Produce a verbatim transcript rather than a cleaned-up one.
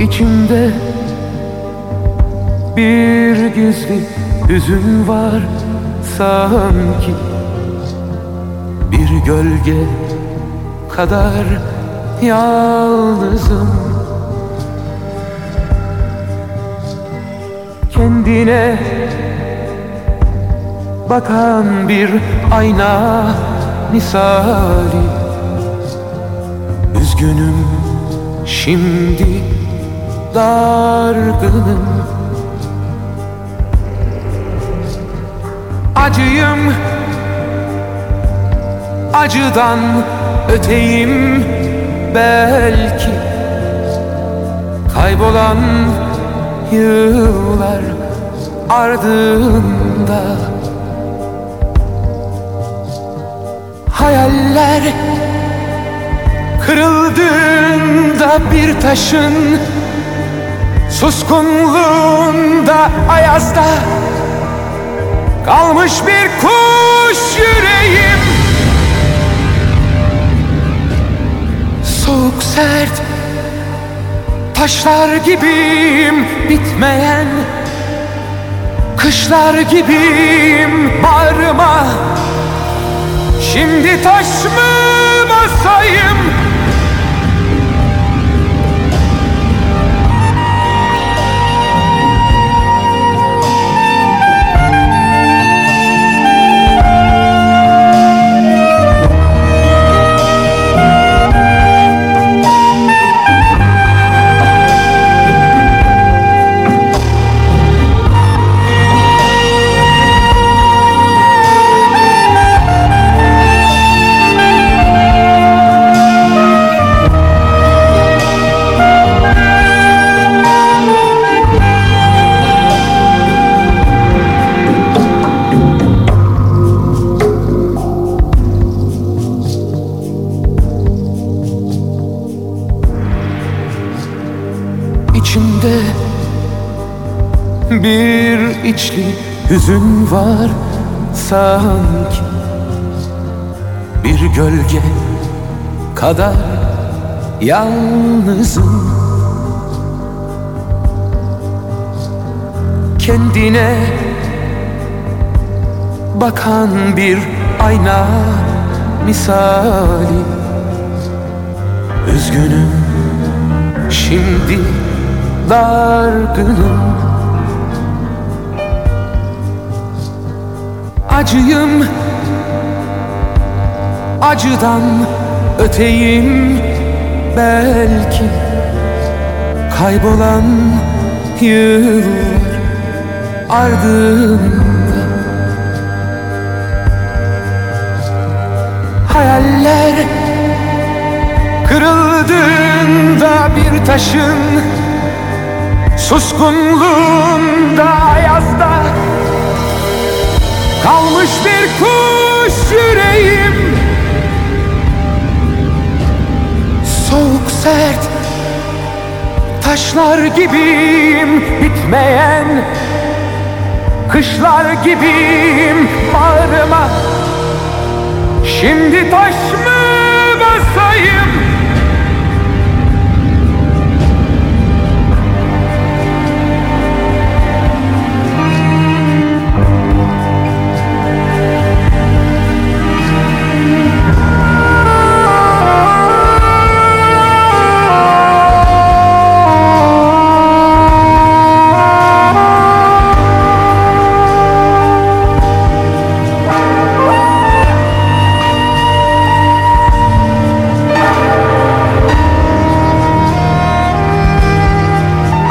İçimde bir gizli hüzün var sanki, bir gölge kadar yalnızım. Kendine bakan bir ayna misali, üzgünüm şimdi, dargınım. Acıyım, acıdan öteyim belki. Kaybolan yıllar ardında, hayaller kırıldığında bir taşın suskunluğunda, ayazda kalmış bir kuş yüreğim. Soğuk sert taşlar gibiyim, bitmeyen kışlar gibiyim. Bağrıma şimdi taş mı basayım? İçimde bir içli hüzün var sanki, bir gölge kadar yalnızım. Kendine bakan bir ayna misali, üzgünüm şimdi, dargınım. Acıyım, acıdan öteyim belki. Kaybolan yıllar ardında, hayaller kırıldığında bir taşın suskunluğunda, ayazda kalmış bir kuş yüreğim. Soğuk sert taşlar gibiyim, bitmeyen kışlar gibiyim. Bağrıma şimdi taş mı